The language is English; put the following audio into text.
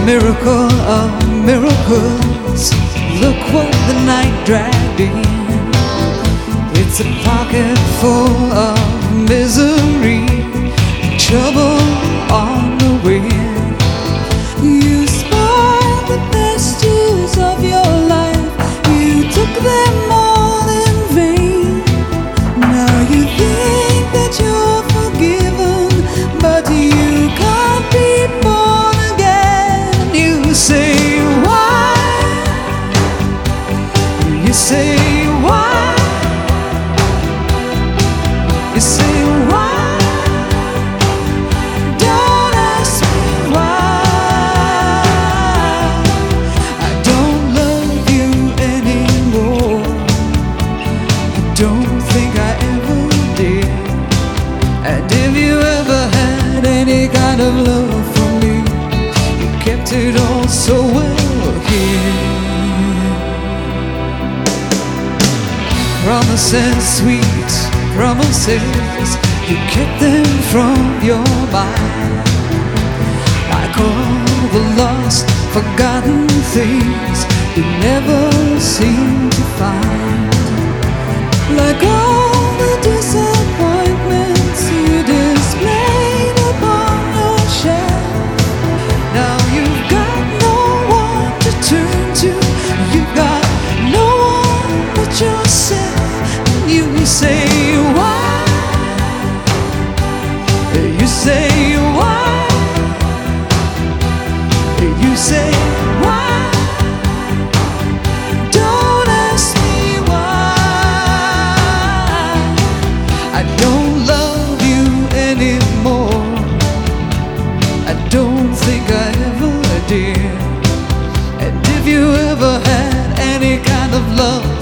Miracle of miracles, look what the night dragged in. It's a pocket full of misery, trouble on the wind. You spoiled the best years of your life, you took them all in vain. Now you think that you're forgiven, but you can't be born again. You say why? You say why? You say why? Don't ask me why. I don't love you anymore. I don't think I ever did. And if you ever had any kind of love from me, you kept it all so well hid. Promises, sweet promises, you kept them from your mind. Like all the lost, forgotten things you never seem to find. Like all the disappointments you displayed upon your shelf. Now you've got no one to turn to, you've got no one but yourself. And you say why? You say why? You say why? Don't ask me why. I don't love you anymore. I don't think I ever did. And if you ever had any kind of love